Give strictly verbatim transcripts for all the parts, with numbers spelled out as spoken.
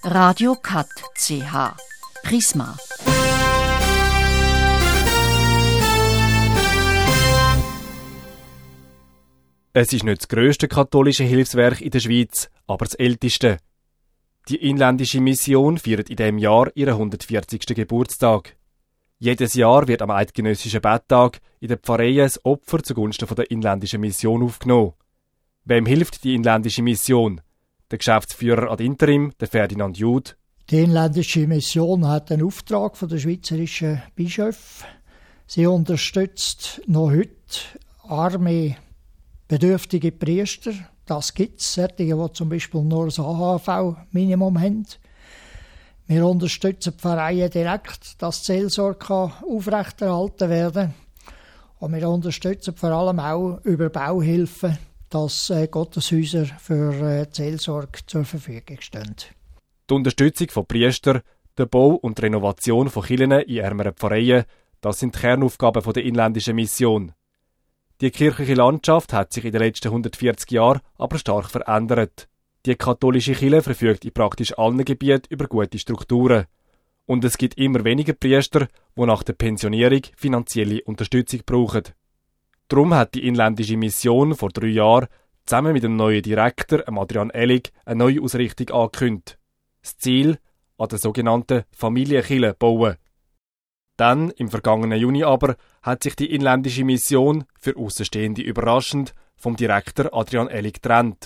Radio Kat C H Prisma. Es ist nicht das grösste katholische Hilfswerk in der Schweiz, aber das älteste. Die inländische Mission feiert in diesem Jahr ihren hundertvierzigsten Geburtstag. Jedes Jahr wird am Eidgenössischen Betttag in der Pfarreien ein Opfer zugunsten der inländischen Mission aufgenommen. Wem hilft die inländische Mission? Der Geschäftsführer ad interim, der Ferdinand Jud. Die inländische Mission hat einen Auftrag von der schweizerischen Bischöfe. Sie unterstützt noch heute arme, bedürftige Priester. Das gibt es, solche, die zum Beispiel nur das A H V-Minimum haben. Wir unterstützen die Pfarreien direkt, dass die Seelsorge aufrechterhalten werden kann. Und wir unterstützen vor allem auch über Bauhilfen, dass äh, Gotteshäuser für äh, die Seelsorge zur Verfügung stehen. Die Unterstützung von Priestern, der Bau und die Renovation von Kirchen in ärmeren Pfarreien, das sind die Kernaufgaben der inländischen Mission. Die kirchliche Landschaft hat sich in den letzten hundertvierzig Jahren aber stark verändert. Die katholische Kirche verfügt in praktisch allen Gebieten über gute Strukturen. Und es gibt immer weniger Priester, die nach der Pensionierung finanzielle Unterstützung brauchen. Darum hat die inländische Mission vor drei Jahren zusammen mit dem neuen Direktor, Adrian Ellig, eine neue Ausrichtung angekündigt. Das Ziel, an der sogenannten Familienkirche bauen. Dann, im vergangenen Juni aber, hat sich die inländische Mission, für Aussenstehende überraschend, vom Direktor Adrian Ellig getrennt.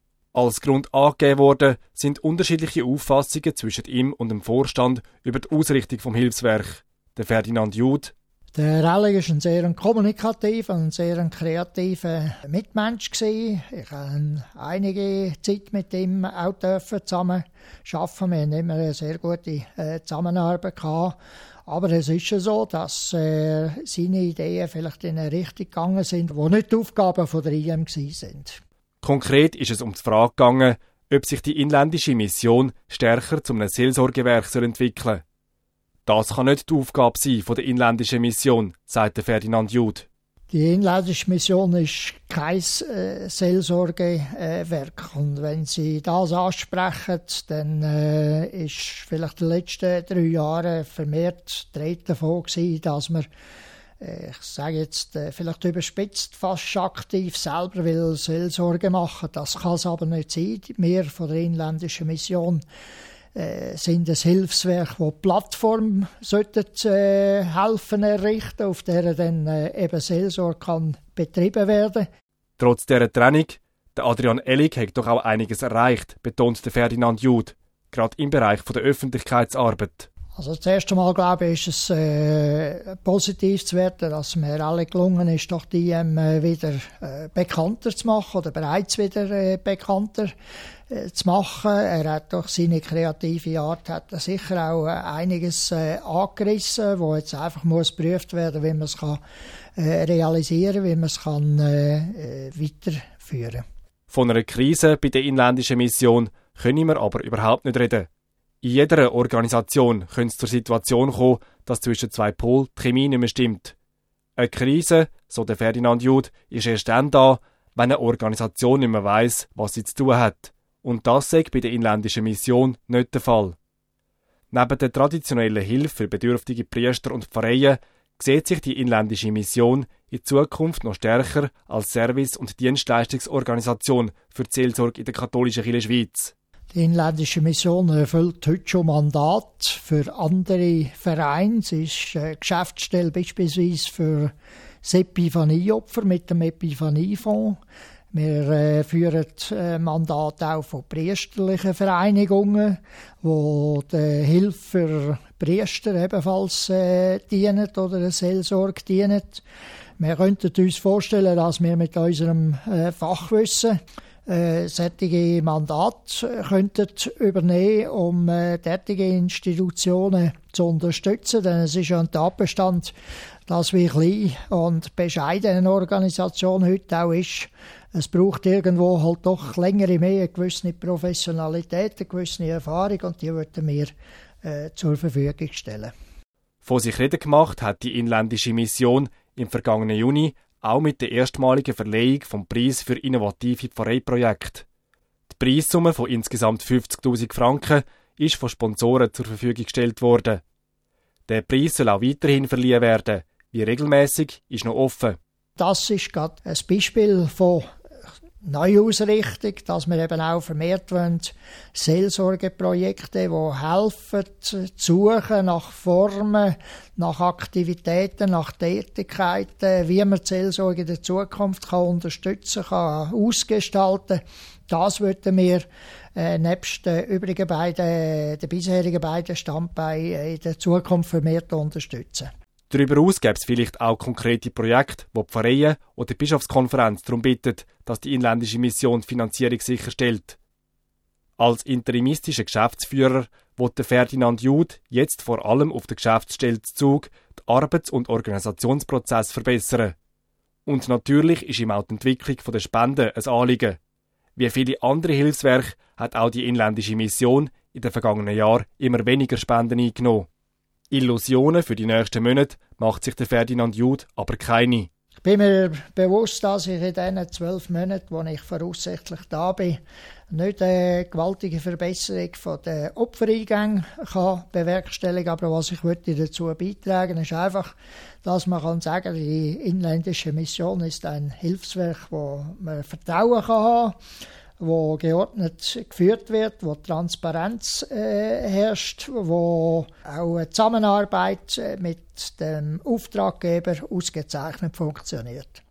Als Grund angegeben worden sind unterschiedliche Auffassungen zwischen ihm und dem Vorstand über die Ausrichtung vom Hilfswerk. Der Ferdinand Jud. Der Ellig war ein sehr kommunikativer und sehr kreativer Mitmensch. Ich habe einige Zeit mit ihm auch zusammen arbeiten. Wir hatten immer eine sehr gute Zusammenarbeit gehabt. Aber es ist ja so, dass äh, seine Ideen vielleicht in eine Richtung gegangen sind, die nicht die Aufgaben der I M sind. Konkret ist es um die Frage gegangen, ob sich die inländische Mission stärker zu einem Seelsorgewerk entwickeln soll. Das kann nicht die Aufgabe sein von der inländischen Mission, sagt Ferdinand Jud. Die inländische Mission ist kein äh, Seelsorgewerk. Äh, Und wenn Sie das ansprechen, dann äh, ist vielleicht in den letzten drei Jahren vermehrt die Rede davon gewesen, dass man, äh, ich sage jetzt äh, vielleicht überspitzt, fast aktiv selber will Seelsorge machen. Das kann es aber nicht sein. Wir von der inländischen Mission äh, sind ein Hilfswerk, das Plattform sollten, äh, helfen errichten, auf der dann äh, eben Seelsorge kann betrieben werden. Trotz dieser Trennung, der Adrian Ellig hat doch auch einiges erreicht, betont der Ferdinand Jud, gerade im Bereich der Öffentlichkeitsarbeit. Also das erste Mal, glaube ich, ist es äh, positiv zu werten, dass mir alle gelungen ist, doch die ähm, wieder äh, bekannter zu machen oder bereits wieder äh, bekannter äh, zu machen. Er hat durch seine kreative Art hat er sicher auch äh, einiges äh, angerissen, wo jetzt einfach muss geprüft werden, wie man es kann äh, realisieren, wie man es kann äh, äh, weiterführen. Von einer Krise bei der inländischen Mission können wir aber überhaupt nicht reden. In jeder Organisation könnte es zur Situation kommen, dass zwischen zwei Polen die Chemie nicht mehr stimmt. Eine Krise, so der Ferdinand Jud, ist erst dann da, wenn eine Organisation nicht mehr weiss, was sie zu tun hat. Und das sei bei der inländischen Mission nicht der Fall. Neben der traditionellen Hilfe für bedürftige Priester und Pfarreien sieht sich die inländische Mission in Zukunft noch stärker als Service- und Dienstleistungsorganisation für die Seelsorge in der katholischen Kirche Schweiz. Die inländische Mission erfüllt heute schon Mandat für andere Vereine. Sie ist äh, Geschäftsstelle beispielsweise für das Epiphanieopfer mit dem Epiphanie-Fonds. Wir äh, führen äh, Mandat auch von priesterlichen Vereinigungen, die der Hilfe für Priester ebenfalls äh, dienen oder eine Seelsorge dienen. Wir könnten uns vorstellen, dass wir mit unserem äh, Fachwissen Äh, solche Mandate könnten übernehmen, um äh, derartige Institutionen zu unterstützen. Denn es ist ja ein Tatbestand, dass wie klein und bescheiden eine Organisation heute auch ist. Es braucht irgendwo halt doch längere mehr, eine gewisse Professionalität, eine gewisse Erfahrung und die würden wir äh, zur Verfügung stellen. Von sich reden gemacht hat die inländische Mission im vergangenen Juni auch mit der erstmaligen Verleihung vom Preis für innovative Pfarreiprojekte. Die Preissumme von insgesamt fünfzigtausend Franken ist von Sponsoren zur Verfügung gestellt worden. Der Preis soll auch weiterhin verliehen werden. Wie regelmäßig ist noch offen. Das ist gerade ein Beispiel von Neuausrichtung, dass wir eben auch vermehrt wollen, Seelsorgeprojekte, die helfen, zu suchen nach Formen, nach Aktivitäten, nach Tätigkeiten, wie man die Seelsorge in der Zukunft kann unterstützen kann, ausgestalten. Das würden wir äh, nebst den übrigen beiden, den bisherigen beiden Standbeinen in der Zukunft vermehrt unterstützen. Darüber hinaus gäbe es vielleicht auch konkrete Projekte, wo die Pfarreien oder die Bischofskonferenz darum bittet, dass die inländische Mission die Finanzierung sicherstellt. Als interimistischer Geschäftsführer will Ferdinand Jud jetzt vor allem auf den Geschäftsstellenzug den Arbeits- und Organisationsprozess verbessern. Und natürlich ist ihm auch die Entwicklung der Spenden ein Anliegen. Wie viele andere Hilfswerke hat auch die inländische Mission in den vergangenen Jahren immer weniger Spenden eingenommen. Illusionen für die nächsten Monate macht sich der Ferdinand Jud aber keine. Ich bin mir bewusst, dass ich in diesen zwölf Monaten, wo ich voraussichtlich da bin, nicht eine gewaltige Verbesserung der Opfereingänge kann bewerkstelligen kann. Aber was ich dazu beitragen möchte, ist einfach, dass man kann sagen, die inländische Mission ist ein Hilfswerk, wo man Vertrauen kann haben kann, wo geordnet geführt wird, wo Transparenz äh, herrscht, wo auch eine Zusammenarbeit mit dem Auftraggeber ausgezeichnet funktioniert.